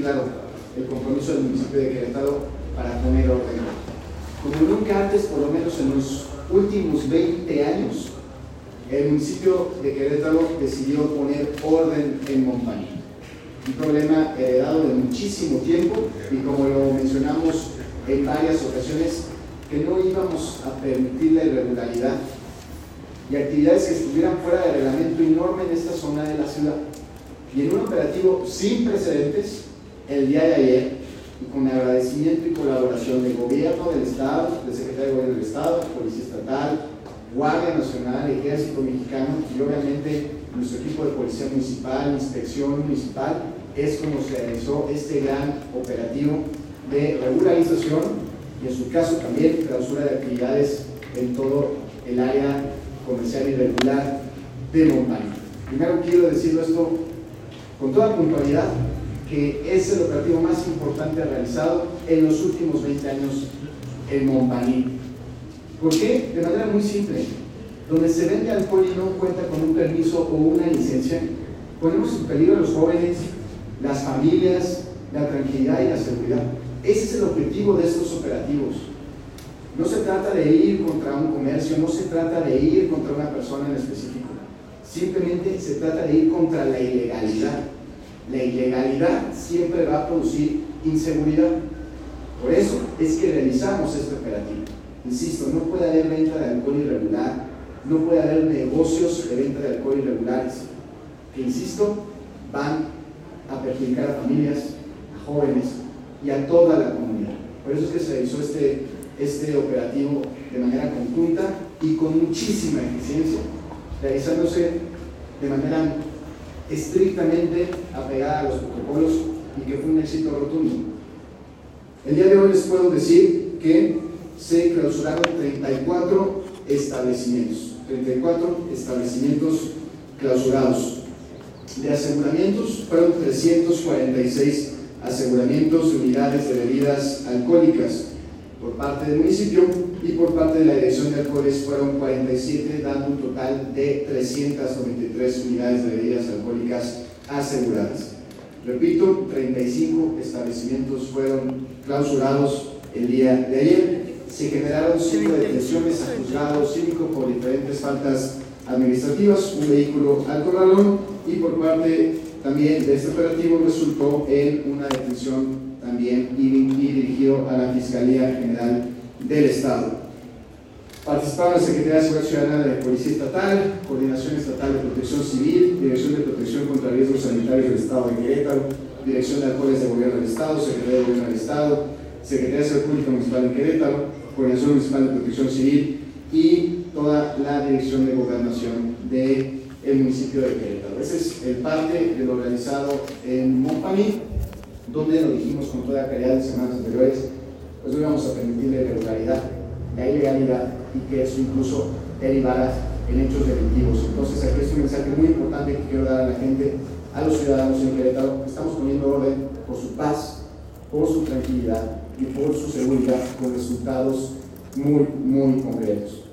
claro el compromiso del municipio de Querétaro para poner orden. Como nunca antes, por lo menos en los últimos 20 años, el municipio de Querétaro decidió poner orden en Montmagny. Un problema heredado de muchísimo tiempo y, como lo mencionamos en varias ocasiones, que no íbamos a permitir la irregularidad y actividades que estuvieran fuera de reglamento enorme en esta zona de la ciudad. Y en un operativo sin precedentes, el día de ayer, y con agradecimiento y colaboración del gobierno del Estado, del secretario de Gobierno del Estado, Policía Estatal, Guardia Nacional, Ejército Mexicano y obviamente nuestro equipo de Policía Municipal, Inspección Municipal, es como se realizó este gran operativo de regularización y en su caso también clausura de actividades en todo el área comercial irregular de Montmagny. Primero quiero decirlo esto con toda puntualidad, que es el operativo más importante realizado en los últimos 20 años en Montmagny. ¿Por qué? De manera muy simple. Donde se vende alcohol y no cuenta con un permiso o una licencia, ponemos en peligro a los jóvenes, las familias, la tranquilidad y la seguridad. Ese es el objetivo de estos operativos. No se trata de ir contra un comercio, no se trata de ir contra una persona en específico. Simplemente se trata de ir contra la ilegalidad. La ilegalidad siempre va a producir inseguridad. Por eso es que realizamos este operativo. Insisto, no puede haber venta de alcohol irregular, no puede haber negocios de venta de alcohol irregulares, que, insisto, van a perjudicar a familias, a jóvenes y a toda la comunidad. Por eso es que se realizó este operativo de manera conjunta y con muchísima eficiencia, realizándose de manera estrictamente apegada a los protocolos y que fue un éxito rotundo. El día de hoy les puedo decir que se clausuraron 34 establecimientos clausurados. De aseguramientos fueron 346 aseguramientos de unidades de bebidas alcohólicas por parte del municipio, y por parte de la Dirección de Alcoholes fueron 47, dando un total de 393 unidades de bebidas alcohólicas aseguradas. Repito, 35 establecimientos fueron clausurados el día de ayer. Se generaron 5 detenciones a juzgados cívicos por diferentes faltas administrativas, un vehículo al corralón, y por parte también de este operativo resultó en una detención también y dirigido a la Fiscalía General del Estado. Participaron la Secretaría de Seguridad Ciudadana de Policía Estatal, Coordinación Estatal de Protección Civil, Dirección de Protección contra Riesgos Sanitarios del Estado de Querétaro, Dirección de Alcoholes de Gobierno del Estado, Secretaría de Gobierno del Estado, Secretaría de Salud Pública Municipal en Querétaro, Coordinación Municipal de Protección Civil y toda la Dirección de Gobernación del municipio de Querétaro. Ese es el parte de lo realizado en Montmagny, donde lo dijimos con toda claridad en semanas anteriores, pues no íbamos a permitir la irregularidad, la ilegalidad, y que eso incluso derivara en hechos delictivos. Entonces aquí es un mensaje muy importante que quiero dar a la gente, a los ciudadanos en Querétaro. Estamos poniendo orden por su paz, por su tranquilidad y por su seguridad, con resultados muy concretos.